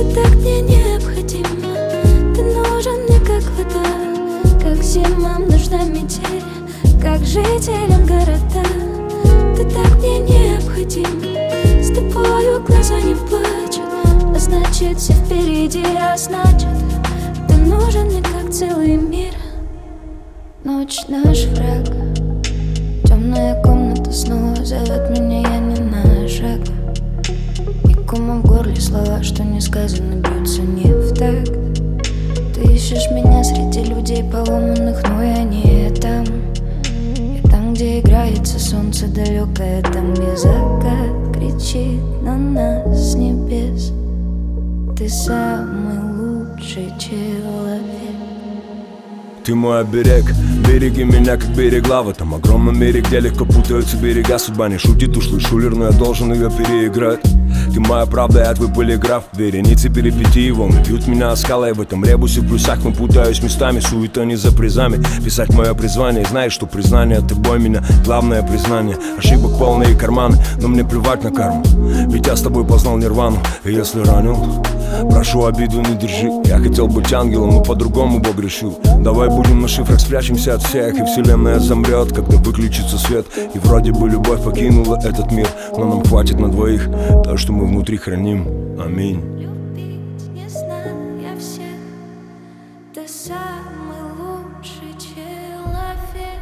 так мне необходим. Ты нужен мне как вода, как зимам нужна метель, как жителям города. Ты так мне необходим. С тобою глаза не плачут, а значит все впереди, а значит ты нужен мне как целый мир. Ночь наш враг, темная комната снова зовет меня, я не на шаг. И комом в горле слова, что не сказано, бьются не в такт. Ты ищешь меня среди людей поломанных, но я не там. Я там, где играется солнце далекое, там, где закат кричит на нас с небес. Ты самый лучший человек. Ты мой оберег, береги меня, как берегла в этом огромном мире, где легко путаются берега. Судьба не шутит, ушлый шулер, но я должен ее переиграть. Ты моя правда, я твой полиграф. Вереницы перипетий, волны бьют меня о скалы. В этом ребусе в плюсах мы путаюсь местами. Суета не за призами, писать мое призвание. Знаешь, что признание от тобой меня главное признание. Ошибок полные карманы, но мне плевать на карму, ведь я с тобой познал нирвану. И если ранил, прошу, обиду не держи. Я хотел быть ангелом, но по-другому Бог решил. Давай будем на шифрах, спрячемся от всех, и вселенная замрет, когда выключится свет. И вроде бы любовь покинула этот мир, но нам хватит на двоих то, что мы внутри храним. Аминь. Любить не знаю я всех, ты самый лучший человек.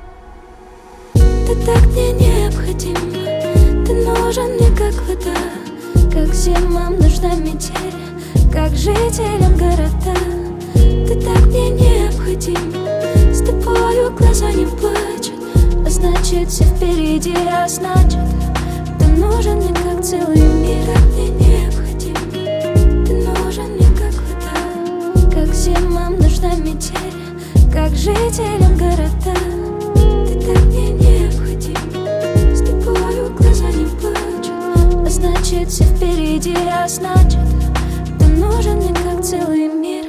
Ты так мне необходим. Ты нужен мне как вода, как зимам нужна метель, как жителям города. Ты так мне необходим. С тобою глаза не плачут, а значит все впереди, а значит ты нужен мне как целый мир. Так мне необходим. Ты нужен мне как вода, как зимам нужна метель, как жителям города. Ты так мне необходим. С тобою глаза не плачут, а значит все впереди, а значит ты нужен мне как целый мир.